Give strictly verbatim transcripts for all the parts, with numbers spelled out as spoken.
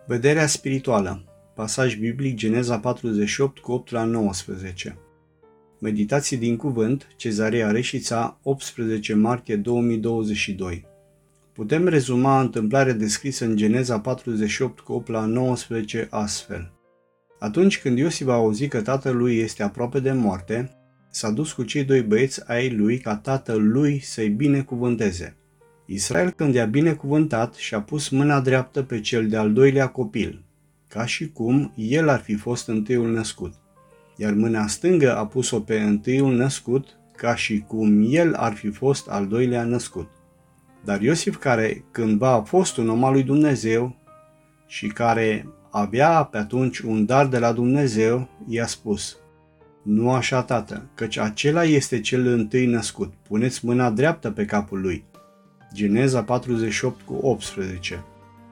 Vederea spirituală. Pasaj biblic Geneza patruzeci și opt cu opt la nouăsprezece. Meditații din cuvânt, Cezarea Reșița, optsprezece martie două mii douăzeci și doi. Putem rezuma întâmplarea descrisă în Geneza patruzeci și opt cu opt la nouăsprezece astfel. Atunci când Iosif a auzit că tatălui este aproape de moarte, s-a dus cu cei doi băieți ai lui ca tatăl lui să-i binecuvânteze. Israel, când i-a binecuvântat, și-a pus mâna dreaptă pe cel de-al doilea copil, ca și cum el ar fi fost întâiul născut, iar mâna stângă a pus-o pe întâiul născut, ca și cum el ar fi fost al doilea născut. Dar Iosif, care cândva a fost un om al lui Dumnezeu și care avea pe atunci un dar de la Dumnezeu, i-a spus: „Nu așa, tată, căci acela este cel întâi născut, puneți mâna dreaptă pe capul lui.” Geneza patruzeci și opt cu optsprezece.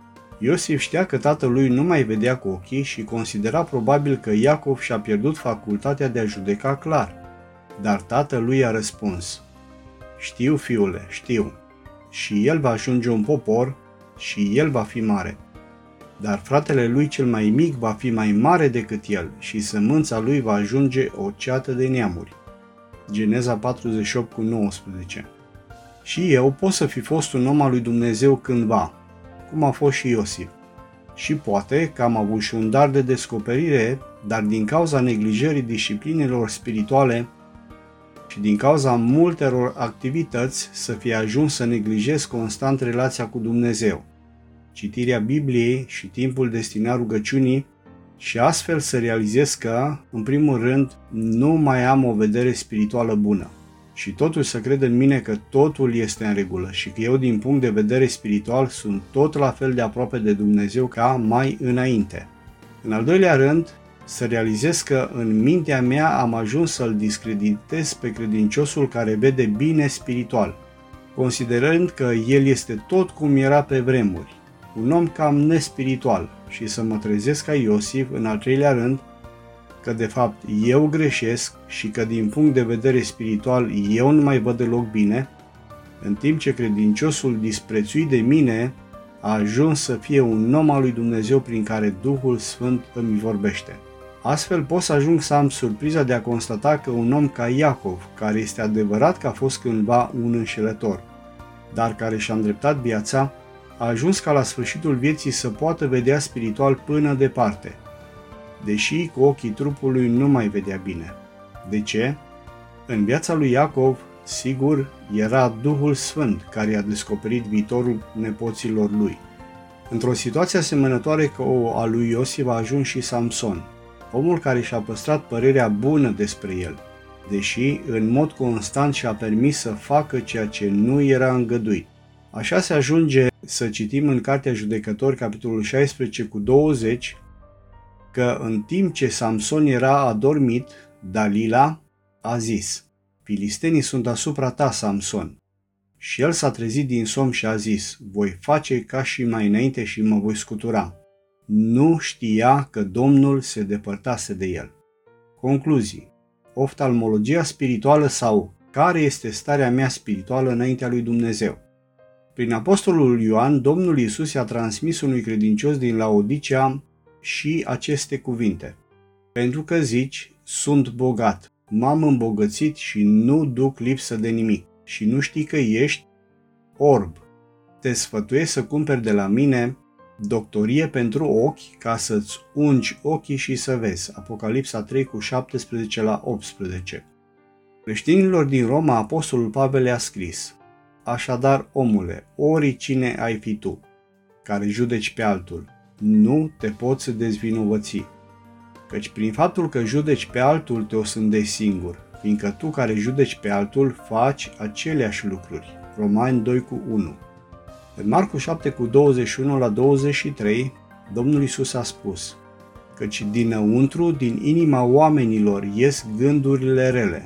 Iosif știa că tatălui nu mai vedea cu ochii și considera probabil că Iacov și-a pierdut facultatea de a judeca clar. Dar tatălui a răspuns: „Știu, fiule, știu, și el va ajunge un popor și el va fi mare. Dar fratele lui cel mai mic va fi mai mare decât el și sămânța lui va ajunge o ceată de neamuri.” Geneza patruzeci și opt cu nouăsprezece. Și eu pot să fi fost un om al lui Dumnezeu cândva, cum a fost și Iosif. Și poate că am avut și un dar de descoperire, dar din cauza neglijării disciplinelor spirituale și din cauza multelor activități să fie ajuns să neglijez constant relația cu Dumnezeu, citirea Bibliei și timpul destinat rugăciunii, și astfel să realizez că, în primul rând, nu mai am o vedere spirituală bună. Și totuși să cred în mine că totul este în regulă și că eu, din punct de vedere spiritual, sunt tot la fel de aproape de Dumnezeu ca mai înainte. În al doilea rând, să realizez că în mintea mea am ajuns să-l discreditez pe credinciosul care vede bine spiritual, considerând că el este tot cum era pe vremuri, un om cam nespiritual, și să mă trezesc ca Iosif, în al treilea rând, că de fapt eu greșesc și că din punct de vedere spiritual eu nu mai văd deloc bine, în timp ce credinciosul disprețuit de mine a ajuns să fie un om al lui Dumnezeu prin care Duhul Sfânt îmi vorbește. Astfel pot să ajung să am surpriza de a constata că un om ca Iacov, care este adevărat că a fost cândva un înșelător, dar care și-a îndreptat viața, a ajuns ca la sfârșitul vieții să poată vedea spiritual până departe, deși cu ochii trupului nu mai vedea bine. De ce? În viața lui Iacov, sigur, era Duhul Sfânt care i-a descoperit viitorul nepoților lui. Într-o situație asemănătoare cu o a lui Iosif a ajuns și Samson, omul care și-a păstrat părerea bună despre el, deși în mod constant și-a permis să facă ceea ce nu era îngăduit. Așa se ajunge să citim în Cartea Judecători, capitolul șaisprezece cu douăzeci, că în timp ce Samson era adormit, Dalila a zis: „Filistenii sunt asupra ta, Samson.” Și el s-a trezit din somn și a zis: „Voi face ca și mai înainte și mă voi scutura.” Nu știa că Domnul se depărtase de el. Concluzii. Oftalmologia spirituală sau care este starea mea spirituală înaintea lui Dumnezeu. Prin apostolul Ioan, Domnul Iisus i-a transmis unui credincios din Laodicea și aceste cuvinte: „Pentru că zici, sunt bogat, m-am îmbogățit și nu duc lipsă de nimic, și nu știi că ești orb. Te sfătuiesc să cumperi de la mine doctorie pentru ochi, ca să-ți ungi ochii și să vezi.” Apocalipsa trei cu șaptesprezece la optsprezece. Creștinilor din Roma, apostolul Pavel le-a scris: „Așadar, omule, oricine ai fi tu, care judeci pe altul, nu te poți dezvinovăți, căci prin faptul că judeci pe altul te osândești singur, fiindcă tu care judeci pe altul faci aceleași lucruri.” Romani doi cu unu. În Marcu șapte cu douăzeci și unu la douăzeci și trei, Domnul Iisus a spus: „Căci dinăuntru, din inima oamenilor ies gândurile rele,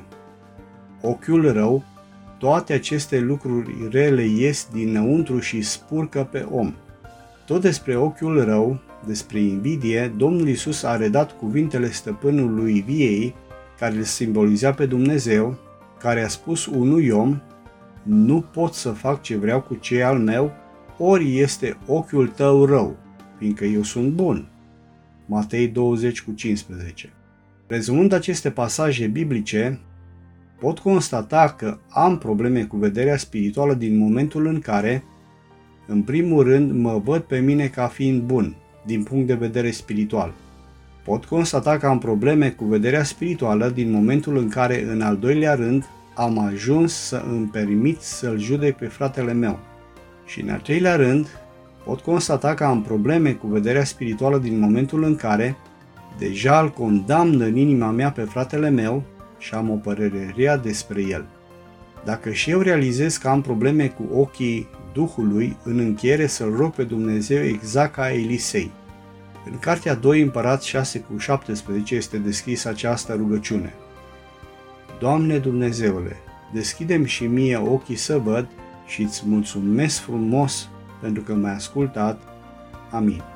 ochiul rău, toate aceste lucruri rele ies dinăuntru și spurcă pe om.” Tot despre ochiul rău, despre invidie, Domnul Iisus a redat cuvintele stăpânului viei, care îl simboliza pe Dumnezeu, care a spus unui om: „Nu pot să fac ce vreau cu cei al meu, ori este ochiul tău rău.” fiindcă eu sunt bun. Matei douăzeci cu cincisprezece. Rezumând aceste pasaje biblice, pot constata că am probleme cu vederea spirituală din momentul în care, în primul rând, mă văd pe mine ca fiind bun, din punct de vedere spiritual. Pot constata că am probleme cu vederea spirituală din momentul în care, în al doilea rând, am ajuns să îmi permit să-l judec pe fratele meu. Și în al treilea rând, pot constata că am probleme cu vederea spirituală din momentul în care deja îl condamn în inima mea pe fratele meu și am o părere rea despre el. Dacă și eu realizez că am probleme cu ochii Duhului, în încheiere să-L rog pe Dumnezeu exact ca Elisei. În Cartea doi Împărați șase cu șaptesprezece este descrisă această rugăciune. Doamne Dumnezeule, deschide-mi și mie ochii să văd și îți mulțumesc frumos pentru că m-ai ascultat. Amin.